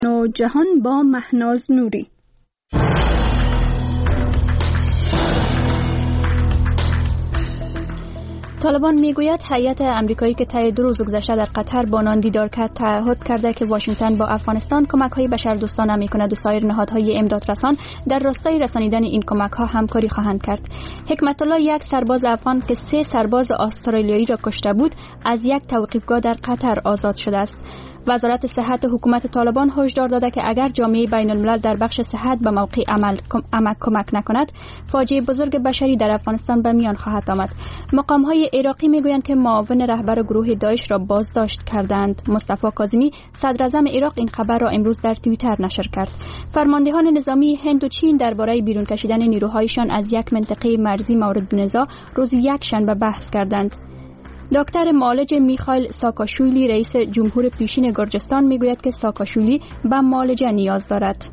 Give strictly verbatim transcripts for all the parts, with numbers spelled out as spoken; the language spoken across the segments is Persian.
نو جهان با مهناز نوری. طالبان میگوید هیئت آمریکایی که طی دو روز گذشته در قطر با آنان دیدار کرد تعهد کرده که واشنگتن با افغانستان کمک‌های بشردوستانه می‌کند و سایر نهادهای امدادرسان در راستای رسانیدن این کمک‌ها همکاری خواهند کرد. حکمت الله، یک سرباز افغان که سه سرباز استرالیایی را کشته بود، از یک توقیفگاه در قطر آزاد شده است. وزارت صحت حکومت طالبان هشدار داده که اگر جامعه بین الملل در بخش صحت به موقع عمل کمک کمک نکند، فاجعه بزرگ بشری در افغانستان به میان خواهد آمد. مقام‌های عراقی میگویند که معاون رهبر گروه داعش را بازداشت کردند. مصطفی کاظمی، صدر اعظم عراق، این خبر را امروز در توییتر نشر کرد. فرماندهان نظامی هند و چین درباره بیرون کشیدن نیروهایشان از یک منطقه مرزی مورد نزاع روز یک شنبه بحث کردند. دکتر معالج میخائیل ساکاشویلی، رئیس جمهور پیشین گرجستان، میگوید که ساکاشویلی به معالجه نیاز دارد.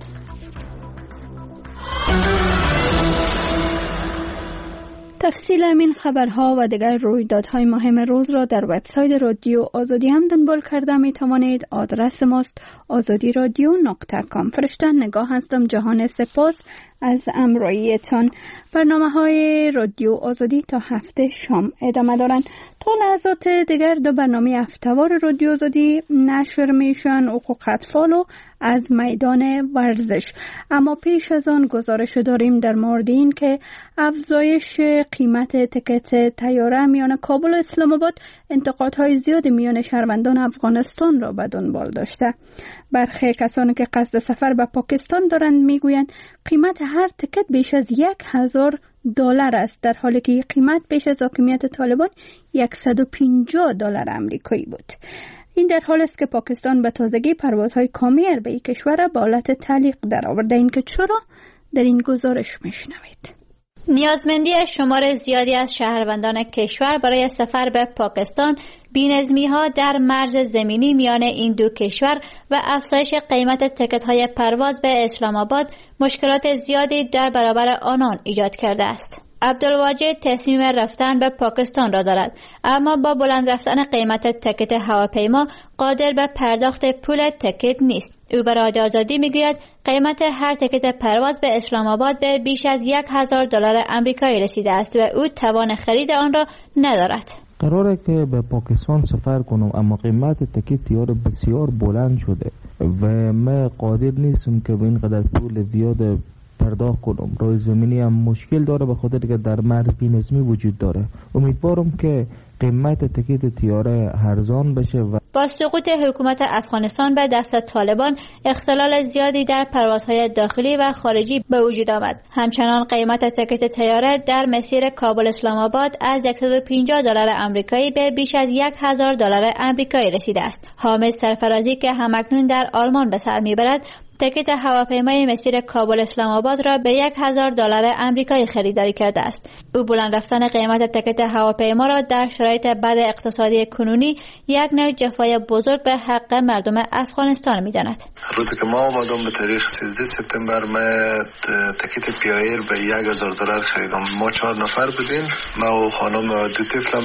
تفصیل این خبرها و دیگر رویدادهای مهم روز را در وبسایت رادیو آزادی هم دنبال کرده می توانید. آدرس ماست آزادی رادیو نقطه کام. فرشته نگاه هستم. جهان سپاس از امرویتان. برنامه های رادیو آزادی تا هفته شام ادامه دارند. تا لحظات دیگر دو برنامه هفته‌وار رادیو آزادی نشر میشن، حقوق اطفال و از میدان ورزش. اما پیش از آن گزارش داریم در مورد این که افزایش قیمت تکت طیاره میان کابل و اسلام آباد انتقادهای زیاد میان شهروندان افغانستان را به دنبال داشته. برخی کسانی که قصد سفر به پاکستان دارند میگویند قیمت هر تکت بیش از یک هزار دلار است، در حالی که قیمت بیش از حاکمیت طالبان صد و پنجاه دلار آمریکایی بود. این در حال است که پاکستان به تازگی پروازهای کامیار به این کشور به حالت تعلیق درآورده. این که چرا در این گزارش میشنوید. نیازمندی شمار زیادی از شهروندان کشور برای سفر به پاکستان، بی‌نظمی‌ها در مرز زمینی میان این دو کشور و افزایش قیمت تکت‌های پرواز به اسلام آباد مشکلات زیادی در برابر آنان ایجاد کرده است. عبدالواجد تصمیم رفتن به پاکستان را دارد، اما با بلند رفتن قیمت تکت هواپیما قادر به پرداخت پول تکت نیست. او به رادیو آزادی میگوید قیمت هر تکت پرواز به اسلام آباد به بیش از یک هزار دلار آمریکایی رسیده است و او توان خرید آن را ندارد. قراره که به پاکستان سفر کنم، اما قیمت تکت طیاره بسیار بلند شده و من قادر نیستم که به این قدر پول زیاد پرداخت کنم. روی زمینی هم مشکل داره به خاطر که در مرز بی‌نظمی وجود داره. امیدوارم که قیمت تکت طیاره ارزان بشه. و با سقوط حکومت افغانستان به دست طالبان اختلال زیادی در پروازهای داخلی و خارجی به وجود آمد. همچنان قیمت تکت طیاره در مسیر کابل اسلام آباد از صد و پنجاه دلار آمریکایی به بیش از یک هزار دلار آمریکایی رسیده است. حامد سرفرازی که همکنون در آلمان به سر میبرد، تکت هواپیمای مسیر کابل اسلام آباد را به یک هزار دلار آمریکایی خریداری کرده است. او بلند رفتن قیمت تکت هواپیما را در شرایط بد اقتصادی کنونی یک نوع جفای بزرگ به حق مردم افغانستان می‌داند. روزی که ما آمدم به تاریخ سیزده سپتامبر من تکت پیایر به یک هزار دلار خریدم. ما چهار نفر بودیم، ما و خانم و دو طفلم،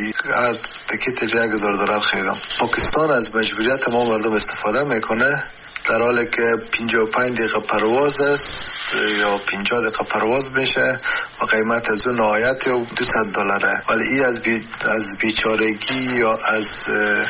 هر تکت یک هزار دلار خریدم. پاکستان از مجبوریت ما مردم استفاده میکنه، در حالی که پنجاه و پنج دقیقه پرواز است یا پنجاه دقیقه پرواز میشه و قیمت از اون نهایت یا دویست دلاره، ولی این از بی از بیچارگی یا از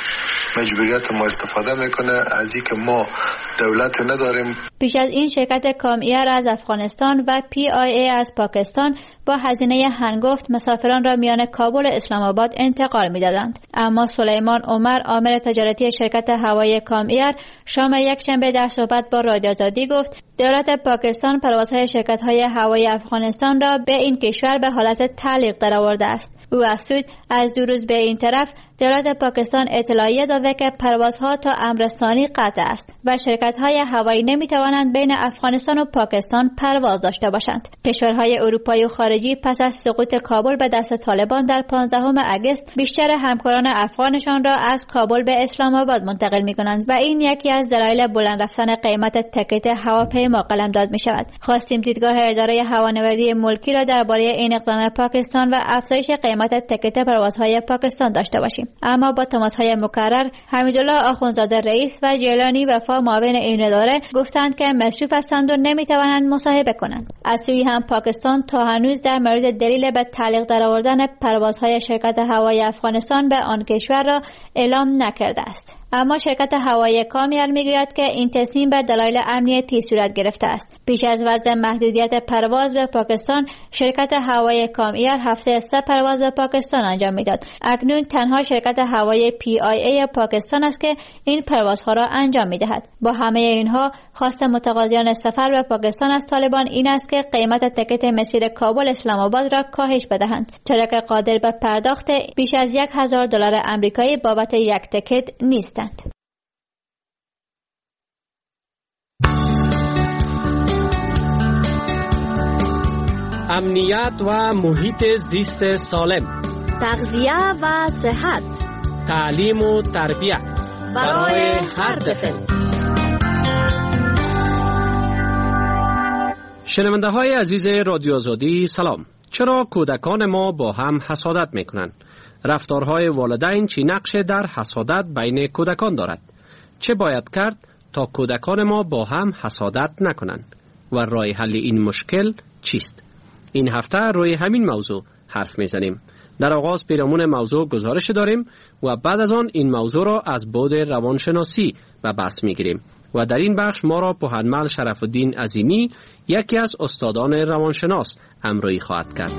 مجبوریت ما استفاده میکنه، از این که ما دولت نداریم. پیش از این شرکت کامیار از افغانستان و پی آی ای از پاکستان با هزینه هنگفت مسافران را میان کابل اسلام آباد انتقال میدادند. اما سلیمان عمر، عامل تجارتی شرکت هوایی کامیار، شام یک شنبه در صحبت با رادیو آزادی گفت دولت پاکستان پروازهای شرکت‌های هوایی افغانستان را به این کشور به حالت تعلیق درآورده است. او افزود از دو روز به این طرف دولت پاکستان اطلاعیه داده که پروازها تا امر ثانی قطع است و شرکت‌های هوایی نمی‌توانند بین افغانستان و پاکستان پرواز داشته باشند. کشورهای اروپایی و خارجی پس از سقوط کابل به دست طالبان در پانزدهم اگست بیشتر همکاران افغانشان را از کابل به اسلام آباد منتقل می‌کنند و این یکی از دلایل بلند رفتن قیمت تکت هواپیما قلمداد می‌شود. خواستیم دیدگاه اداره هوانوردی ملکی را درباره این اقدام پاکستان و افزایش قیمت تکت پروازهای پاکستان داشته باشیم. اما با تماس‌های مکرر حمیدالله آخوندزاده رئیس و جیلانی وفا معاون این اداره گفتند که مصروف هستند و نمیتوانند مصاحبه کنند. از سوی هم پاکستان تا هنوز در مورد دلیل به تعلیق درآوردن پروازهای شرکت هوایی افغانستان به آن کشور را اعلام نکرده است. اما شرکت هوایی کامیار میگوید که این تصمیم به دلایل امنیتی صورت گرفته است. پیش از وضع محدودیت پرواز به پاکستان، شرکت هوایی کامیار هفته سه پرواز به پاکستان انجام میداد. اکنون تنها شرکت هوایی پی آی ای پاکستان است که این پروازها را انجام میدهد. با همه اینها، خواست متقاضیان سفر به پاکستان از طالبان این است که قیمت تکت مسیر کابل اسلام آباد را کاهش بدهند، چرا که قادر به پرداخت بیش از یک هزار دلار آمریکایی بابت یک تکت نیست. امنیت و محیط زیست سالم، تغذیه و صحت، تعلیم و تربیت برای هر طفل. شنونده های عزیز رادیو آزادی سلام. چرا کودکان ما با هم حسادت میکنند؟ رفتارهای والدین چی نقش در حسادت بین کودکان دارد؟ چه باید کرد تا کودکان ما با هم حسادت نکنند و راه حل این مشکل چیست؟ این هفته روی همین موضوع حرف میزنیم. در آغاز پیرامون موضوع گزارش داریم و بعد از آن این موضوع را از بعد روانشناسی و بحث میگیریم و در این بخش ما را پوهنمل شرف الدین عظیمی، یکی از استادان روانشناس، همراهی خواهد کرد.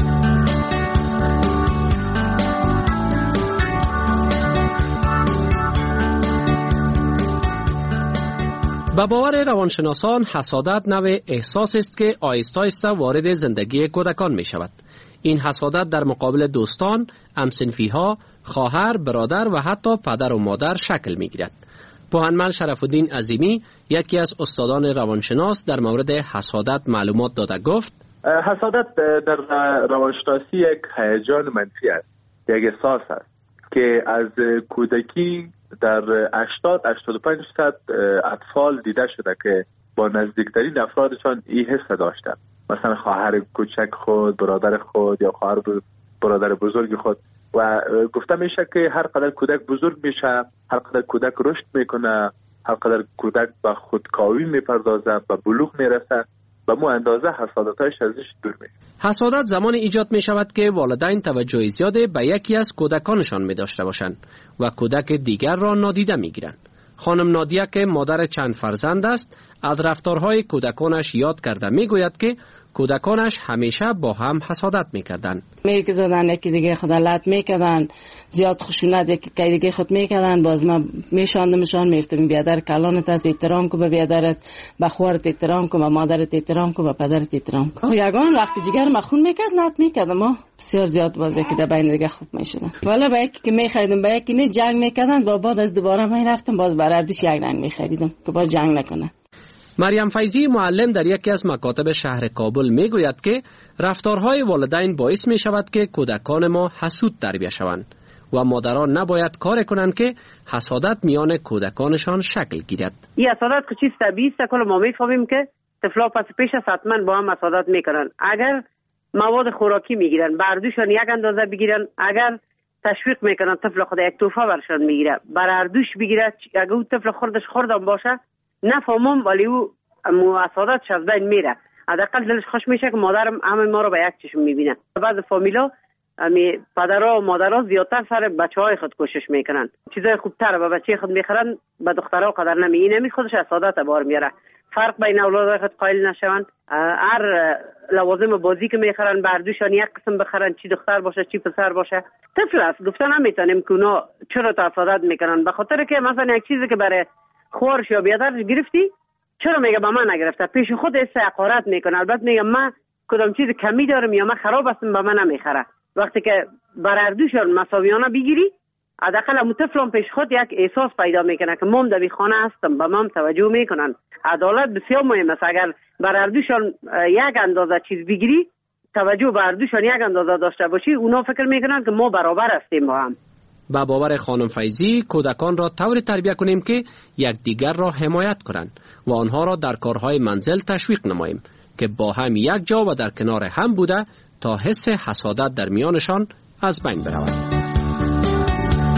به باور روانشناسان حسادت نوع احساس است که آهسته آهسته وارد زندگی کودکان می شود. این حسادت در مقابل دوستان، همسنفی‌ها، خواهر، برادر و حتی پدر و مادر شکل می گیرد. پوهنمل شرف الدین عظیمی، یکی از استادان روانشناس، در مورد حسادت معلومات داده گفت: حسادت در روانشناسی یک هیجان منفی است، یک احساس است که از کودکی در هشتاد تا هشتاد و پنج درصد اطفال دیده شده که با نزدیکترین افرادشان این حس داشتند، مثلا خواهر کوچک خود، برادر خود یا خواهر برادر بزرگ خود. و گفته میشه که هر قدر کودک بزرگ میشه، هر قدر کودک رشد میکنه، هر قدر کودک به خودکاوی میپردازه، به بلوغ میرسه، به مو اندازه حسادتش ازش دور میشه. حسادت زمان ایجاد می شود که والدین توجه زیاده به یکی از کودکانشان می داشته باشند و کودک دیگر را نادیده می گیرند. خانم نادیه که مادر چند فرزند است، از رفتارهای کودکانش یاد کرده می گوید که کودکانش همیشه با هم حسادت می کردن. میل که زدن یکی دیگه خود لط می کردن، زیاد خشونت یکی دیگه خود می کردن. باز ما می شاندمشان، می افتیم بیادر کلانت از احترام کو به بیادرت، به خوارت احترام کو، به مادرت احترام کو، به پدرت احترام کو. یگان وقتی جگر مخون می کرد لط می کردم، ما بسیار زیاد باز یکی در بین دیگه خوب می شدن. والا با یکی که می خریدم با یکی نه جنگ می کردن، با بعد از دوباره می رفتم باز برادرش یک رنگ می خریدم که باز جنگ نکنه. مریم فیضی معلم در یکی از مکاتب شهر کابل می گوید که رفتارهای والدین باعث می شود که کودکان ما حسود تربیت شوند و مادران نباید کار کنند که حسادت میان کودکانشان شکل گیرد. این حسادت که چیز طبیعی است، کل ما میفهمیم که طفلا پس پیش از حتما با هم حسادت میکنن. اگر مواد خوراکی میگیرن، بردوشان یک اندازه بگیرن، اگر تشویق میکنن طفل خود یک توفه برشان میگیره، بردوش بگیره، اگر اون طفل خوردش خوردم باشه نفهمم، ولی او حسادتش از بین میره. حداقل دلش خوش میشه که مادرم همه ما رو به یک چشم میبینه. بعض فامیلا امی پدرها و مادرها زیادتر سر بچهای خود کوشش میکنن، چیزای خوبتر به بچه خود میخرن، به دخترها قدر نمیگیرن. نمی خودش حسادت بار میاره. فرق بین اولاد خود قائل نشوند. هر لوازم بازی که میخرن بردوشان یک قسم بخرن، چی دختر باشه چی پسر باشه. طفل است، گفتن نمیتونیم که اونا چرا حسادت میکنن، به خاطر که مثلا یک چیزی که برای خوارش یا بیادرش گرفتی، چرا میگه به من نگرفته؟ پیش خود است حقارت میکنه. البته میگه من کدام چیز کمی دارم یا من خراب هستم، به من نمیخره. وقتی که برادرشون مساویانه بگیری، حداقل هم طفلم پیش خود یک احساس پیدا میکنه که مام در خانه هستم، به من توجه میکنن. عدالت بسیار مهم است. اگر برادرشون یک اندازه چیز بگیری، توجه برادرشون یک اندازه داشته باشی، اونا فکر میکنن که ما برابر هستیم با هم. با باور خانم فیضی، کودکان را طوری تربیت کنیم که یکدیگر را حمایت کنند و آنها را در کارهای منزل تشویق نماییم که با هم یک جا و در کنار هم بوده تا حس حسادت در میانشان از بین برود.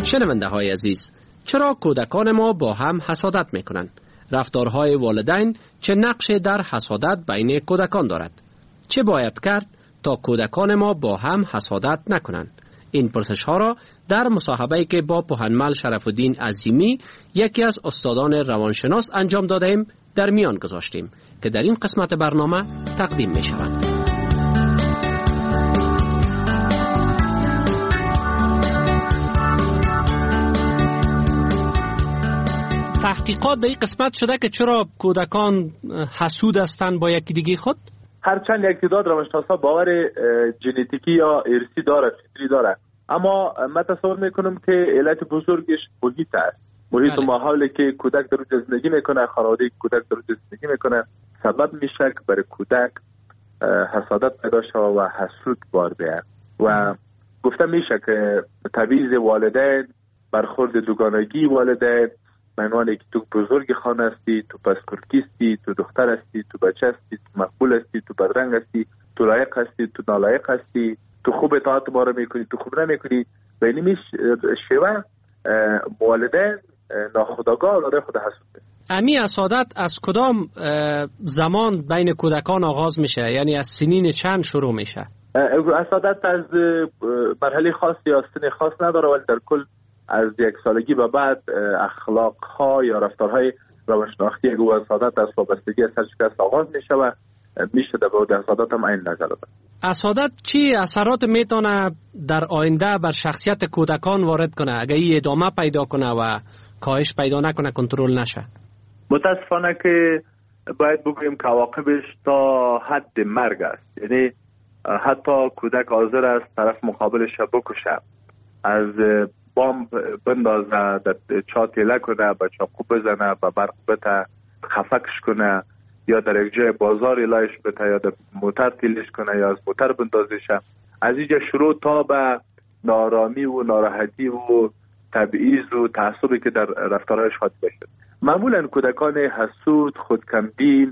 شنونده های عزیز، چرا کودکان ما با هم حسادت میکنند؟ رفتارهای والدین چه نقشی در حسادت بین کودکان دارد؟ چه باید کرد تا کودکان ما با هم حسادت نکنند؟ این پرسش ها را در مصاحبه‌ای که با پوهنمل شرف الدین عظیمی یکی از استادان روانشناس انجام دادیم در میان گذاشتیم که در این قسمت برنامه تقدیم می شود. تحقیقات در این قسمت شده که چرا کودکان حسود هستند با یکی دیگه خود؟ هرچند یک تعداد روانشناسا باور ژنتیکی یا ارثی داره، فطری داره، اما من تصور میکنم که علت بزرگش محیط است. محیط و ماحولی که کودک در اونجا زندگی میکنه، خانواده‌ای که کودک در اونجا زندگی میکنه سبب میشه که برای کودک حسادت پیدا شود و حسود بار بیاد. و گفته میشه که تبعیض والدین، برخورد دوگانگی والدین، معنی که تو بزرگ خانه هستی، تو پسکورکی هستی، تو دختر هستی، تو بچه هستی، تو مقبول هستی، تو بدرنگ هستی، تو لایق هستی، تو نالایق هستی، تو خوب اطاعت ما رو میکنی، تو خوب نمیکنی. و این میش شیوه والدین ناخودآگاه داره خود حسود. امی حسادت از کدام زمان بین کودکان آغاز میشه؟ یعنی از سنین چند شروع میشه؟ حسادت از مرحله خاص یا سن خاص نداره، ولی در کل از یک سالگی به بعد اخلاق ها یا رفتارهای روانشناختی گو حسادت از وابستگی سرشکست آغاز میشه و میشه در بعد حسادت هم این نظر داره. حسادت چی اثرات میتونه در آینده بر شخصیت کودکان وارد کنه اگه این ادامه پیدا کنه و کاهش پیدا نکنه، کنترل نشه؟ متاسفانه که باید بگوییم که عواقبش تا حد مرگ است. یعنی حتی کودک حاضر است طرف مقابلش بکشه، از بامب بندازه، در چا تیله کنه، با چاقو بزنه، با برق بته، خفکش کنه، یا در یک جای بازار لایش بته، یا در موتر تیلش کنه، یا از موتر بندازشه. از اینجا شروع تا به نارامی و ناراحتی و تبعیض و تعصبی که در رفتارهایش خاطر بشه. معمولا کودکان حسود، خودکمبین،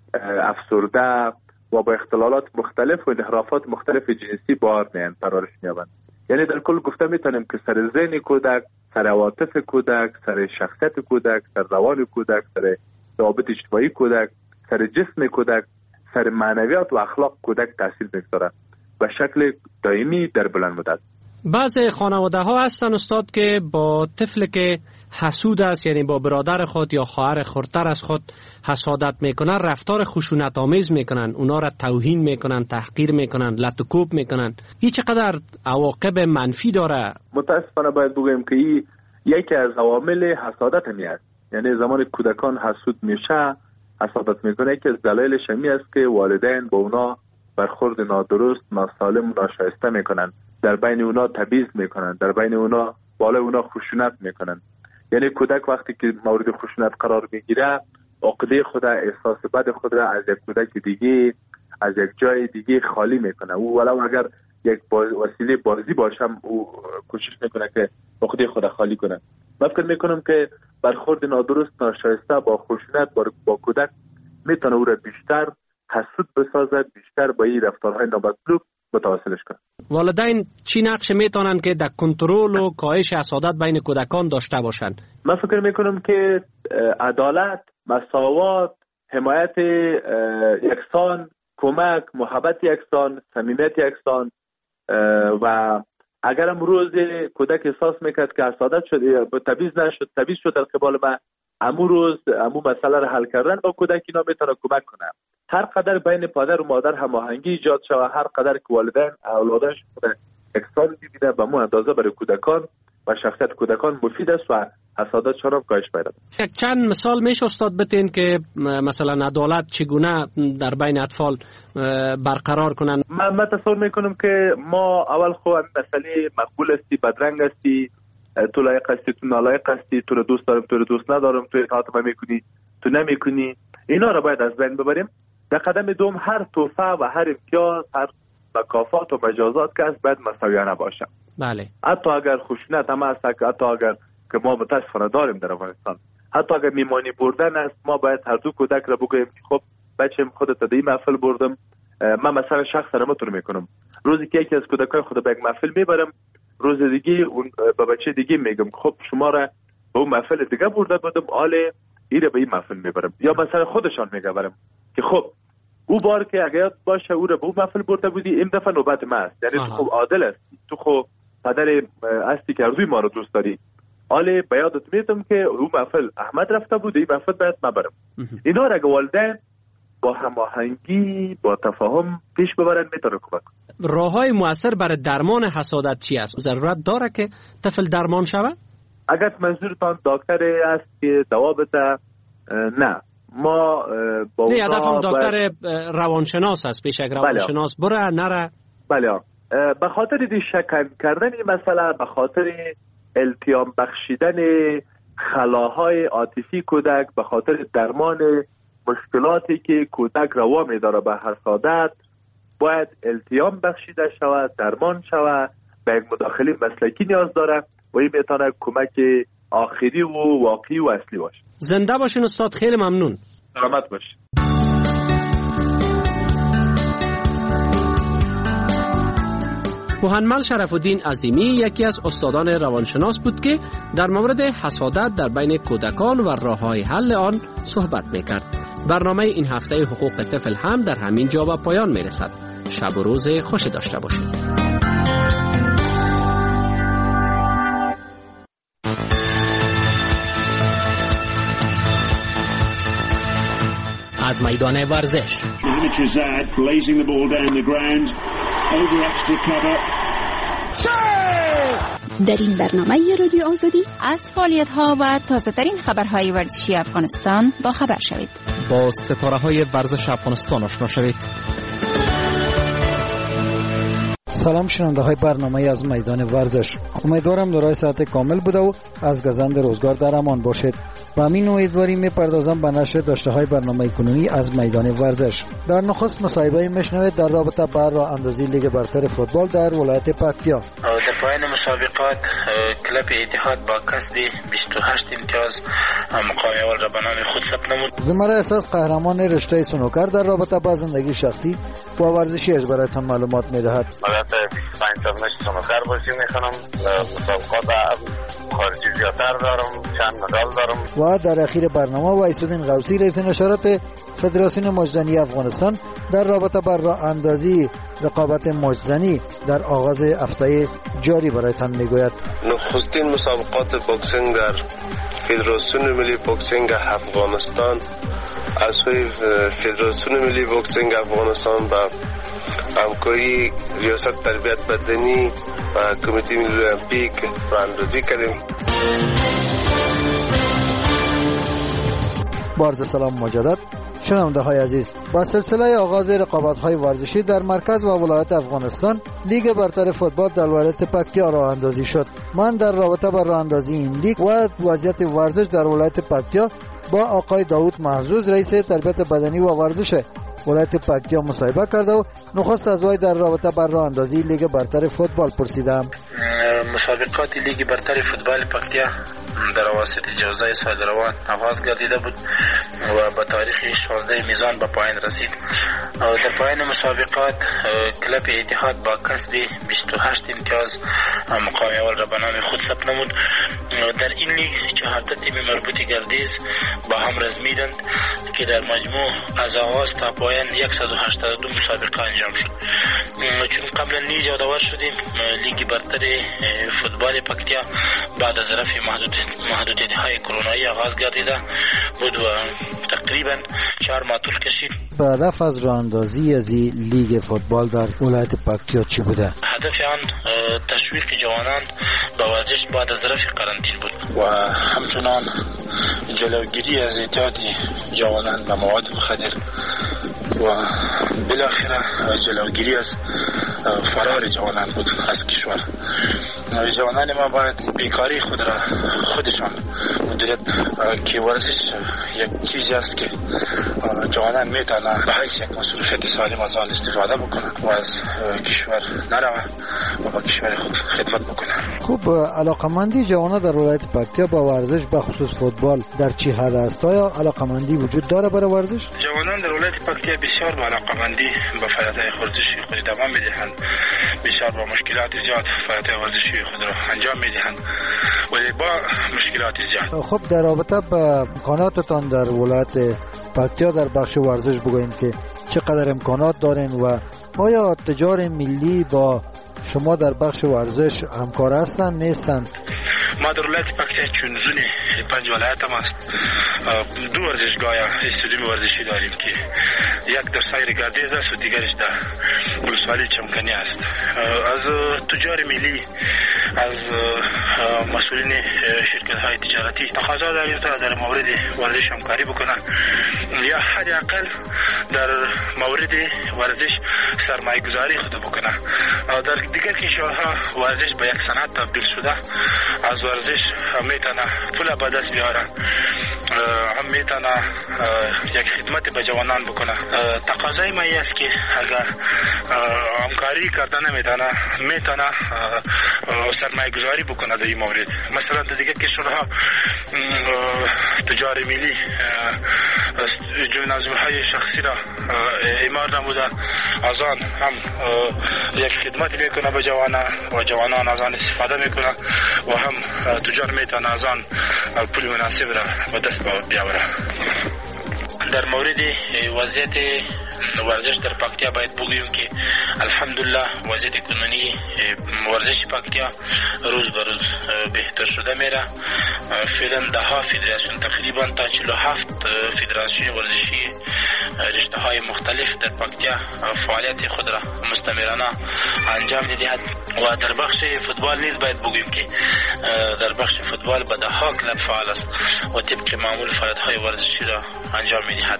افسرده و با اختلالات مختلف و انحرافات مختلف جنسی بار میان پرورش میابند. یعنی در کل گفته میتونیم که سر ذهن کودک، سر عواطف کودک، سر شخصیت کودک، سر روان کودک، سر روابط اجتماعی کودک، سر جسم کودک، سر معنویات و اخلاق کودک تاثیر میگذاره به شکل دائمی در بلند مدت. بعض خانواده ها هستن استاد که با طفل که حسود است، یعنی با برادر خود یا خواهر خردتر از خود حسادت میکنن، رفتار خشونت آمیز میکنن، اونا را توهین میکنن، تحقیر میکنن، لط و کوب میکنن. این چقدر عواقب منفی داره؟ متاسفانه باید بگویم که این یکی از عوامل حسادت همی است. یعنی زمان کودکان حسود میشه، حسادت میکنه، یکی از دلایلش همی است که والدین با اونا برخورد نادرست، ناسالم و ناشایسته میکنن، در بین اونا تبعیض میکنن، در بین اونا بالا اونا خشونت میکنن. یعنی کودک وقتی که مورد خشونت قرار میگیره، عقده خود، احساس بد خود را از یک کودک دیگه، از یک جای دیگه خالی میکنه. او ولو اگر یک باز وسیله بازی باشم، او کوشش میکنه که عقده خود خالی کنه. من فکر میکنم که برخورد نادرست، ناشایسته با خشونت با کودک میتونه او را بیشتر حسود بسازد، بیشتر با این رفتارهای نامطلوب متواصلش کنه. والدین چی نقش میتونن که در کنترل و کاهش حسادت بین کودکان داشته باشند؟ من فکر میکنم که عدالت، مساوات، حمایت یکسان، کمک، محبت یکسان، صمیمیت یکسان و اگر امروز کودک احساس میکرد که حسادت شد، تبعیض نشد، تبعیض شد در قبال من، امو روز امو مسئله را حل کردن با کودک اینا میتونه کمک کنه. هر قدر بین پدر و مادر هماهنگی ایجاد شود، هر قدر که والدین اولادش خود یکسان ببینه، به مو اندازه برای کودکان و شخصیت کودکان مفید است و حسادتشان هم کاهش پیدا کنه. یک چند مثال میشه استاد بتین که مثلا عدالت چگونه در بین اطفال برقرار کنن؟ من, من تصور میکنم که ما اول خو مسئله مقبول هستی، بدرنگ هستی، تو لایق هستی، تو نالایق هستی، تو رو دوست دارم، تو رو دوست ندارم، تو اطاعت من میکنی، تو نمیکنی، اینا رو باید از بین ببریم. در قدم دوم هر توفه و هر امتیاز، هر مکافات و مجازات که از باید مساویانه باشه. بله. حتی اگر خشونت هم هست، حتی اگر که ما متاسفانه داریم در افغانستان، حتی اگر میمانی بردن است، ما باید هر دو کودک را بگوییم که خب بچه‌م خودت در این محفل بردم، من مثلا شخصا نمیتونم میکنم، روزی که یکی از کودکای خود به یک محفل میبرم روز دیگه اون به بچه دیگه میگم خب شما را به اون محفل دیگه برده بودم، آله ایره به این محفل میبرم. یا مثلا خودشان میگم که خب او بار که اگر یاد باشه او را به اون محفل برده بودی، این دفعه نوبت ما است. یعنی تو خب عادل است، تو خب پدر هستی که روی ما رو دوست داری. آله به یادت میتم که اون محفل احمد رفته بود، این محفل باید ما برم. اینا را والدین با هماهنگی با تفاهم پیش ببرن میتونه کمک. راههای مؤثر برای درمان حسادت چی است؟ ضرورت داره که طفل درمان شود؟ اگر منظورتان دکتر است که دوا بده، نه ما با نه هدفم دکتر روانشناس است. پیش یک روانشناس بره نره. بله به خاطر دی شکن کردن این مسئله، به خاطر التیام بخشیدن خلاهای عاطفی کودک، به خاطر درمان مشکلاتی که کودک روا می‌داره به حسادت، باید التیام بخشیده شود، درمان شود، به یک مداخله مسلکی نیاز داره و این میتونه کمک آخری و واقعی و اصلی باشه. زنده باشین استاد، خیلی ممنون. سلامت باشین. محمد شرف الدین عظیمی یکی از استادان روانشناس بود که در مورد حسادت در بین کودکان و راه‌های حل آن صحبت می‌کرد. برنامه این هفته حقوق طفل هم در همین جا به پایان می‌رسد. شب و روز خوشی داشته باشید. از میدان ورزش در این برنامه رادیو آزادی از فعالیت‌ها و تازه‌ترین خبرهای ورزشی افغانستان با خبر شوید. با ستاره‌های ورزش افغانستان آشنا شوید. سلام شنونده های برنامه از میدان ورزش. امیدوارم دارای ساعت کامل بوده و از گزند روزگار در امان باشید. و همین امیدواری میپردازم به نشر داشته های برنامه کنونی از میدان ورزش. در نخست مصاحبه میشنوید در رابطه با راه اندازی لیگ برتر فوتبال در ولایت پکتیا. در پایان مسابقات کلب اتحاد با کسب بیست و هشت امتیاز مقام اول را به نام خود ثبت نمود. زمره احساس قهرمان رشته سنوکر در رابطه با زندگی شخصی و ورزشیش برایتان معلومات میدهد. البته پنج تا مشت سنوکر بازی میکنم، مسابقات خارجی زیادتر دارم، چند مدال دارم. و در اخیر برنامه وحیدالدین غوثی رئیس نشرات فدراسیون موجزنی افغانستان در رابطه با راه اندازی رقابت موجزنی در آغاز هفته جاری برایتان میگوید. نخستین مسابقات بوکسینگ در فدراسیون ملی بوکسینگ افغانستان از سوی فدراسیون ملی بوکسینگ افغانستان با همکاری ریاست تربیت بدنی و کمیته ملی المپیک راهاندازی کردیم. بارز سلام مجدد شنونده های عزیز. با سلسله آغاز رقابت های ورزشی در مرکز و ولایت افغانستان لیگ برتر فوتبال در ولایت پکتیا راه اندازی شد. من در رابطه با راه اندازی این لیگ و وضعیت ورزش در ولایت پکتیا با آقای داوود محظوظ رئیس تربیت بدنی و ورزش ولایت پکتیا مصاحبه کرده و نخست از وی در رابطه با راه اندازی لیگ برتر فوتبال پرسیدم. مسابقات لیگ برتر فوتبال پکتیا در اواسط جوزه سال روان آغاز گردیده بود و به تاریخ شانزده میزان به پایان رسید. در پایان مسابقات کلب اتحاد با کسب بیست و هشت امتیاز مقام اول را به نام خود ثبت نمود. در این لیگ چهارده تیم مربوط گردیز با هم رزمیدند که در مجموع از آغاز تا پایان صد و هشتاد و دو مسابقه انجام شد. چون قبلا نیز یادآور شدیم لیگ برتر فوتبال پکتیا بعد از رفع محدودیت‌های کرونایی آغاز گردیده بود و تقریبا چهار ماه طول کشید. به هدف از راه اندازی از لیگ فوتبال در ولایت پکتیا چی بوده؟ هدف آن تشویق جوانان به ورزش بعد از رفع قرنطینه بود و همچنان جلوگیری از اعتیاد جوانان به مواد مخدر و بالاخره جلوگیری از فرار جوانان بود از کشور. جوانان ما باید بیکاری خود را خودشان مدیریت که ورزش یک چیزی است که جوانان میتونن به حیث یک مصروفیت سالم از آن استفاده بکنن و از کشور نروند و با کشور خود خدمت بکنن. خوب، علاقمندی جوانان در ولایت پکتیا با ورزش به خصوص فوتبال در چی حد است؟ آیا علاقمندی وجود داره برای ورزش؟ جوانان در ولایت پکتیا بسیار با علاقمندی به فعالیت‌های ورزشی خود دوام میدهند بسیار با مشکلات زیاد فعالیت ورزشی خود را انجام میدهند ولی با مشکلات زیاد. خب در رابطه با امکاناتتان در ولایت پکتیا در بخش ورزش بگوین که چقدر امکانات دارین و آیا تجار ملی با شما در بخش ورزش همکار هستند نیستند؟ ما در ولایت پکتیا چون زونی پنج ولایت هم است دو ورزشگاه استادیوم ورزشی داریم که یک در سایر گردیز است و دیگرش در ولسوالی چمکنی است. از تجار ملی از مسئولین شرکت های تجارتی تقاضا داریم تا در مورد ورزش همکاری بکنن یا حداقل در مورد ورزش سرمایه گذاری خود بکنن. در دیگر کشورها ورزش به یک صنعت تبدیل شده، از ورزش میتونه پول به دست بیاره، هم میتونه یک خدمت به جوانان بکنه. تقاضای ما است که اگر همکاری کردن نمیتونه میتونه سرمایه گذاری بکنه در این مورد. مثلا در دیگر کشورها تجار ملی جنازهای شخصی را اعمال نموده، از آن هم یک خدمت میکنه به جوانان و جوانان از آن استفاده میکنه و هم تجار میتونه از آن پول مناسب را به دست بیاوره. در مورد وضعیت ورزش در پکتیا باید بگوییم که الحمدلله وضعیت کنونی ورزش پکتیا روز به روز بهتر شده میره. فعلا ده ها فدراسیون تقریبا تا چهل و هفت فدراسیون ورزشی رشته های مختلف در پکتیا فعالیت خود را مستمرانه انجام میدهد و در بخش فوتبال نیز باید بگوییم که در بخش فوتبال به ده ها کلب فعال است و طبق معمول فعالیت های ورزشی را انجام میدهد.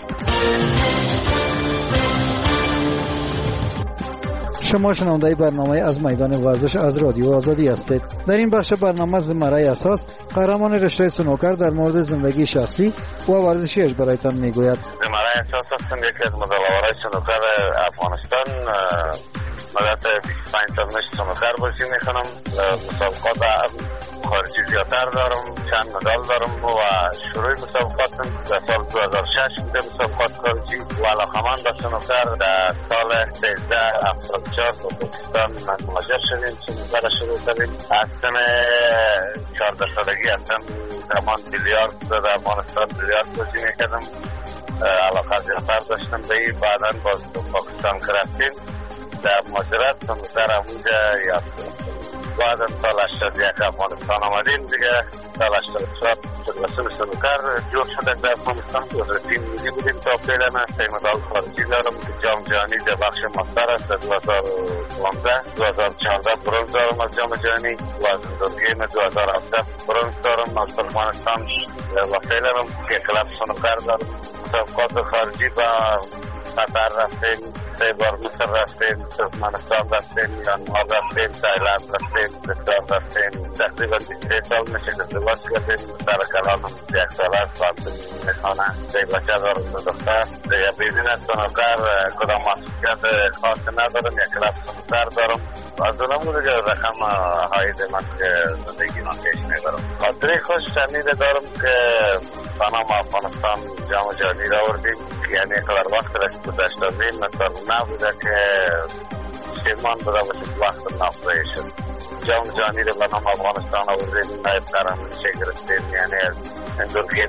شما شنونده برنامه از میدان ورزش از رادیو آزادی هستید. در این بخش برنامه زمره اساس قهرمان رشته سنوکر در مورد زندگی شخصی و ورزشیش برایتان میگوید. زمره اساس هستم یکی از مدلوارای سنوکر افغانستان. مدت بیست و پنج سال نشت سنوکر بازی میکنم. مسابقات خارجی زیادتر دارم، چند مدال دارم و شروع مسابقاتم در سال دو هزار و شش بوده مسابقات خارجی و علاقمند به سنوکر. در سال سیزده هفتاد و چهار با پاکستان مهاجر شدیم، سنوکر شروع کردیم. از سن چهارده سالگی هستم زمان بیلیارد در افغانستان بیلیارد بازی میکردم، علاقه زیادتر داشتم به این. بعدا باز پاکستان که رفتیم در مهاجرت سنوکر همونجا یاد کردم. بعد سال هشتاد و یک افغانستان آمدیم دیگه. سال هشتاد و چهار فدراسیون سنوکر جور شده در افغانستان. دو هزار و تین میلی بودیم تا فعلا سه مدال خارجی دارم. جام جهانی در بخش ماستر است در دو هزار و دوازده. دو هزار و چهارده برنز دارم از جام جهانی و از گیم دو هزار و هفده برنز دارم از ترکمنستان و فعلا هم که کلب سنوکر دارم. مسابقات خارجی با قطر رفتیم، سه بار مصر رفتیم، ترکمنستان رفتیم، میانمار رفتیم، تایلند رفتیم، لبنان رفتیم. تقریبا بیست و سه سال میشه ازدواج کردیم. سر کلانم یک سال است باید میخوانه. سه بچه دارم دو دختر. دیگه بیدین از سنوکر کدام محصولیت خاصی ندارم، یک کلب سنوکر دارم. از اونمو دیگه رقم هایی من که زندگی من پیش میبرم. خاطره خوش شنیده دارم که بنام افغانستان جام جهانی را آوردیم، یعنی قدر وقت را گذشت دادیم مثلا نبوده که شیرمان بوده باشه وقت نافذه شد. جام جهانی را بنام افغانستان آوردیم، نایب قهرمانی گرفتیم، یعنی اندور گیم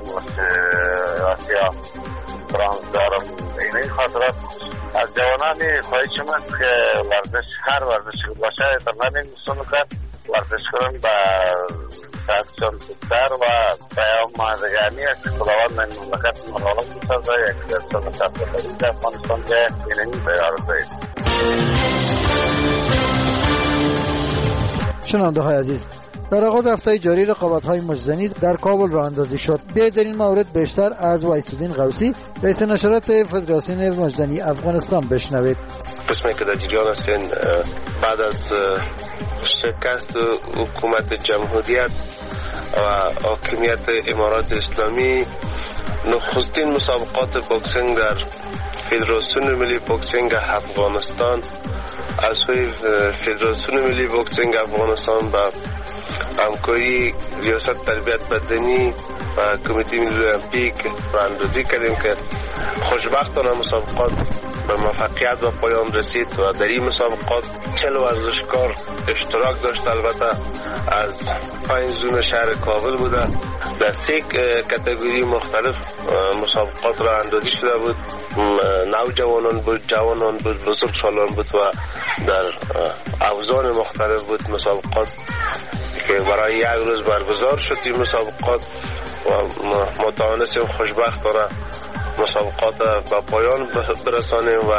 آسیا برانز دارم. این خاطرات از جوانانی خواهشم است که ورزش هر ورزش باشه تا نمیم سنوکر ورزش کنن با صحتشان خوبتر و پیام مازگانی است که خداوند من مملکت مرالم بسازه یک درستان سرسفری در افغانستان به اینمی بیار دارید. شنونده های عزیز، در آغاز هفته جاری رقابت‌های مجزنی در کابل راه اندازی شد. بیایید در این مورد بیشتر از وایس‌الدین غوثی رئیس نشرات فدراسیون مجزنی افغانستان بشنوید. قسمی که در جریان هستین بعد از شکست حکومت جمهوریت و حاکمیت امارات اسلامی، نخستین مسابقات بوکسینگ در فدراسیون ملی بوکسینگ افغانستان از سوی فدراسیون ملی بوکسینگ افغانستان با همکاری ریاست تربیت بدنی و کمیته ملی المپیک راه اندازی کردیم که خوشبختانه مسابقات به موفقیت و پایان رسید و در این مسابقات چهل ورزشکار اشتراک داشت. البته از پنج زون شهر کابل بوده. در سه کاتگوری مختلف مسابقات را اندازی شده بود. نوجوانان بود، جوانان بود، بزرگسالان بود و در اوزان مختلف بود مسابقات که برای یک روز برگزار شد. این مسابقات و ما توانستیم خوشبختانه مسابقات به پایان برسانیم و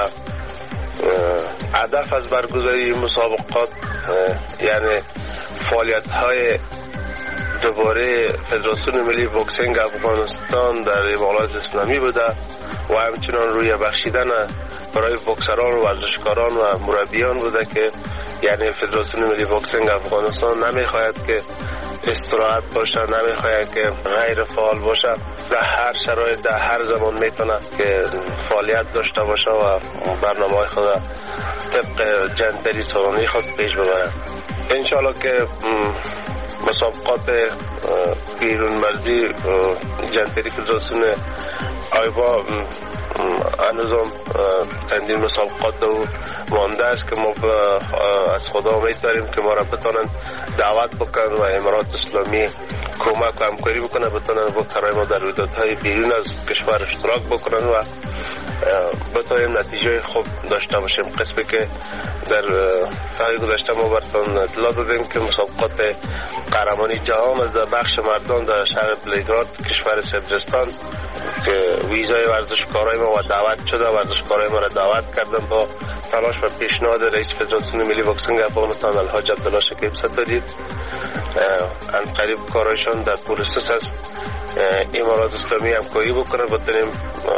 هدف از برگزاری مسابقات یعنی فعالیت های دوباره فدراسیون ملی بوکسینگ افغانستان در امارات اسلامی بوده و همچنان روی بخشیدن برای بوکسران و ورزشکاران و مربیان بوده که یعنی فدراسیون ملی بوکسینگ افغانستان نمیخواهد که استراحت باشه، نمیخواهد که غیر فعال باشه. در هر شرایط در هر زمان میتونه که فعالیت داشته باشه و برنامه خود طبق جنتری سالانه خود پیش ببره. انشالله که مسابقات بیرون مرزی جنتری فدراسیون آیبا هنوزم چندین مسابقات دو مانده است که ما از خدا امید داریم که ما را بتونن دعوت بکنن و امارات اسلامی کمک و همکاری بکنه، بتونن بوکسرهای ما در رویدادهای بیرون از کشور اشتراک بکنن و بتونیم نتیجه خوب داشته باشیم. قسمی که در سال گذشته ما براتون اطلاع دادیم که مسابقات قهرمانی جهان از بخش مردان در شهر بلگراد کشور سربستان که ویزای ورزشکارای ما و دعوت شده، ورزشکارای ما را دعوت کردن با تلاش و پیشنهاد رئیس فدراسیون ملی بوکسینگ افغانستان الحاج عبدالله شکیب ستاری. ان قریب کارایشان در پروسس است. امارات اسلامی همکاری بکنه بتونیم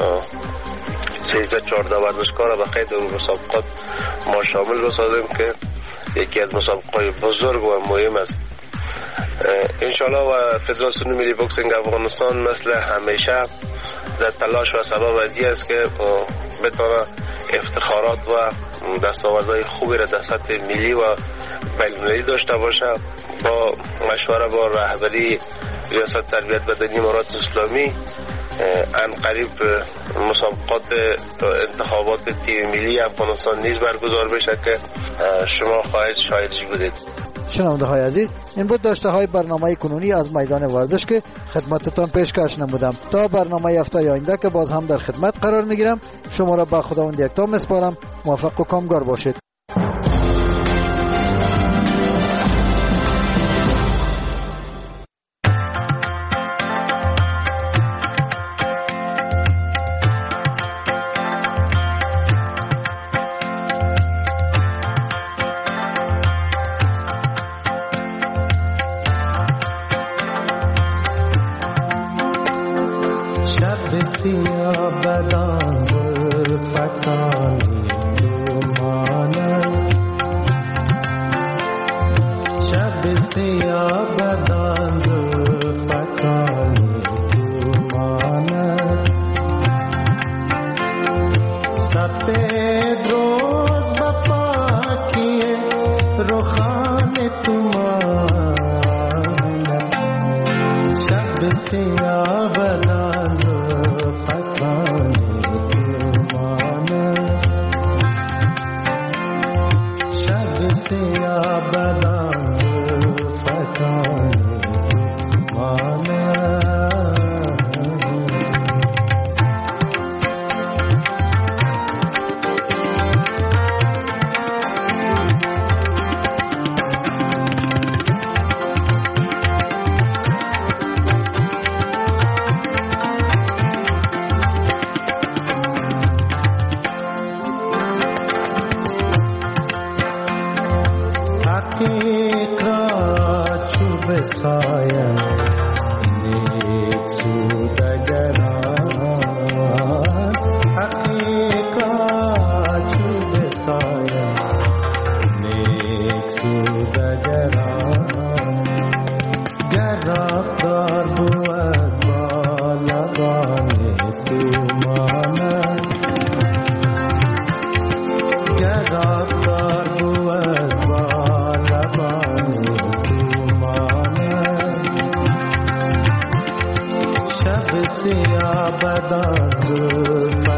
سیزده چهارده ورزشکار را به قید اون مسابقات ما شامل بسازیم که یکی از مسابقات بزرگ و مهم است. انشالله و فدراسیون ملی بوکسینگ افغانستان مثل همیشه در تلاش و سبب ازی است که بتونه افتخارات و دستاوردهای خوبی را در سطح ملی و بین‌المللی داشته باشه. با مشوره با رهبری ریاست تربیت بدنی امارات اسلامی ان قریب مسابقات انتخابات تیم ملی افغانستان نیز برگزار بشه که شما خواهید شاهدش بودید. شنونده های عزیز، این بود داشته های برنامه کنونی از میدان ورزش که خدمتتان پیشکش نمودم. تا برنامه هفته آینده که باز هم در خدمت قرار میگیرم، شما را به خداوند یکتا میسپارم. موفق و کامگار باشید. شب سیاه بدان